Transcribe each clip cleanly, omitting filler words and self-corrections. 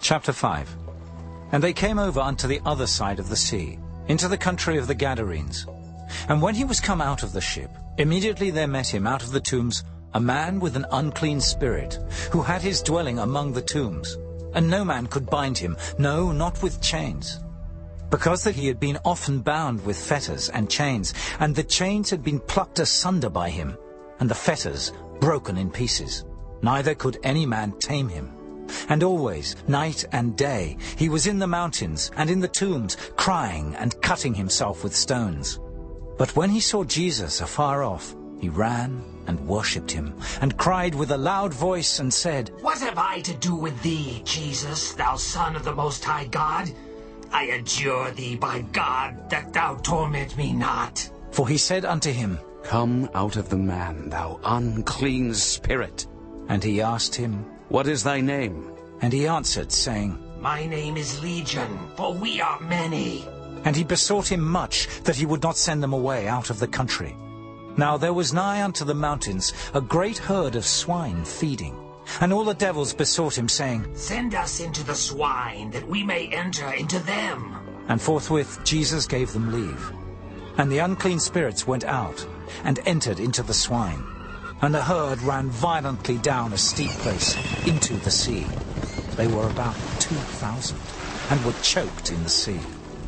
Chapter 5. And they came over unto the other side of the sea, into the country of the Gadarenes. And when he was come out of the ship, immediately there met him out of the tombs a man with an unclean spirit, who had his dwelling among the tombs. And no man could bind him, no, not with chains, because that he had been often bound with fetters and chains, and the chains had been plucked asunder by him, and the fetters broken in pieces. Neither could any man tame him. And always, night and day, he was in the mountains and in the tombs, crying and cutting himself with stones. But when he saw Jesus afar off, he ran and worshipped him, and cried with a loud voice, and said, What have I to do with thee, Jesus, thou Son of the Most High God? I adjure thee by God that thou torment me not. For he said unto him, Come out of the man, thou unclean spirit. And he asked him, What is thy name? And he answered, saying, My name is Legion, for we are many. And he besought him much that he would not send them away out of the country. Now there was nigh unto the mountains a great herd of swine feeding. And all the devils besought him, saying, Send us into the swine, that we may enter into them. And forthwith Jesus gave them leave. And the unclean spirits went out, and entered into the swine. And the herd ran violently down a steep place into the sea. They were about 2,000, and were choked in the sea.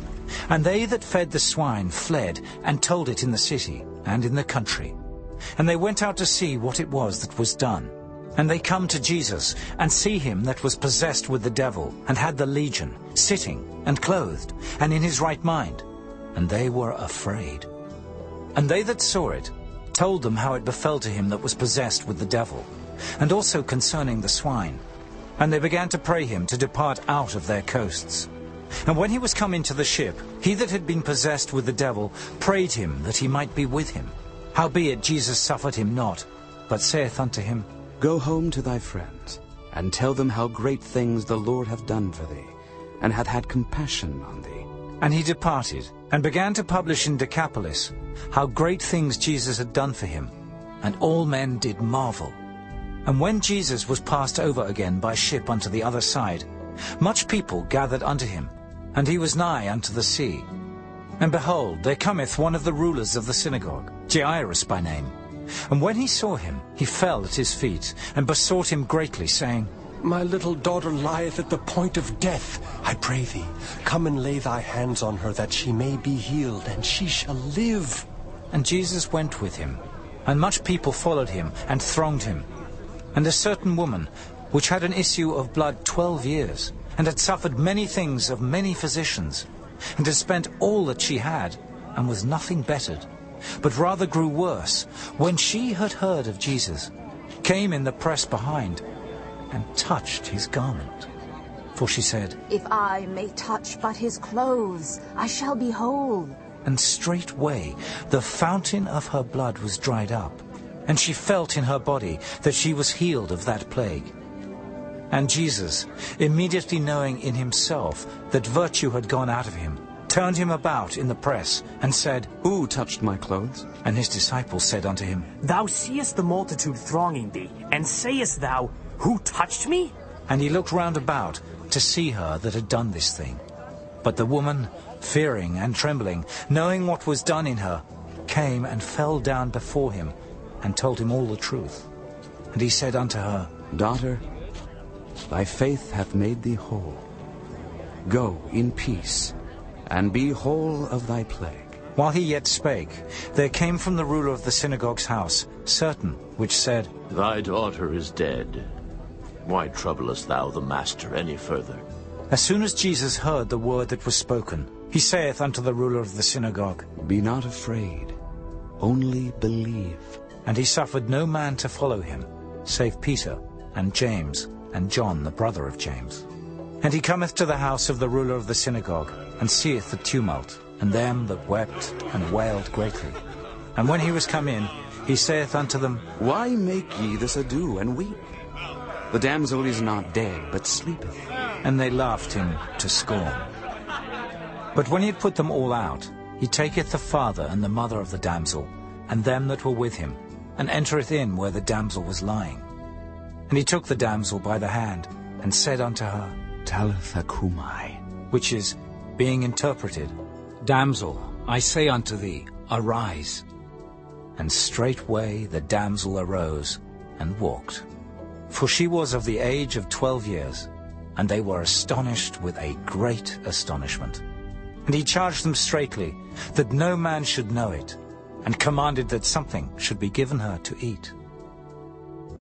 And they that fed the swine fled, and told it in the city and in the country. And they went out to see what it was that was done. And they come to Jesus, and see him that was possessed with the devil, and had the legion, sitting and clothed, and in his right mind. And they were afraid. And they that saw it told them how it befell to him that was possessed with the devil, and also concerning the swine. And they began to pray him to depart out of their coasts. And when he was come into the ship, he that had been possessed with the devil prayed him that he might be with him. Howbeit Jesus suffered him not, but saith unto him, Go home to thy friends, and tell them how great things the Lord hath done for thee, and hath had compassion on thee. And he departed, and began to publish in Decapolis how great things Jesus had done for him. And all men did marvel. And when Jesus was passed over again by ship unto the other side, much people gathered unto him, and he was nigh unto the sea. And behold, there cometh one of the rulers of the synagogue, Jairus by name. And when he saw him, he fell at his feet, and besought him greatly, saying, My little daughter lieth at the point of death. I pray thee, come and lay thy hands on her, that she may be healed, and she shall live. And Jesus went with him, and much people followed him, and thronged him. And a certain woman, which had an issue of blood 12 years, and had suffered many things of many physicians, and had spent all that she had, and was nothing bettered, but rather grew worse, when she had heard of Jesus, came in the press behind, and touched his garment. For she said, If I may touch but his clothes, I shall be whole. And straightway the fountain of her blood was dried up, and she felt in her body that she was healed of that plague. And Jesus, immediately knowing in himself that virtue had gone out of him, turned him about in the press, and said, Who touched my clothes? And his disciples said unto him, Thou seest the multitude thronging thee, and sayest thou, Who touched me? And he looked round about to see her that had done this thing. But the woman, fearing and trembling, knowing what was done in her, came and fell down before him, and told him all the truth. And he said unto her, Daughter, thy faith hath made thee whole. Go in peace, and be whole of thy plague. While he yet spake, there came from the ruler of the synagogue's house certain which said, Thy daughter is dead. Why troublest thou the master any further? As soon as Jesus heard the word that was spoken, he saith unto the ruler of the synagogue, Be not afraid, only believe. And he suffered no man to follow him, save Peter and James and John the brother of James. And he cometh to the house of the ruler of the synagogue, and seeth the tumult, and them that wept and wailed greatly. And when he was come in, he saith unto them, Why make ye this ado, and weep? The damsel is not dead, but sleepeth. And they laughed him to scorn. But when he had put them all out, he taketh the father and the mother of the damsel, and them that were with him, and entereth in where the damsel was lying. And he took the damsel by the hand, and said unto her, Talitha cumi, which is, being interpreted, Damsel, I say unto thee, arise. And straightway the damsel arose and walked. For she was of the age of 12 years, and they were astonished with a great astonishment. And he charged them straitly that no man should know it, and commanded that something should be given her to eat.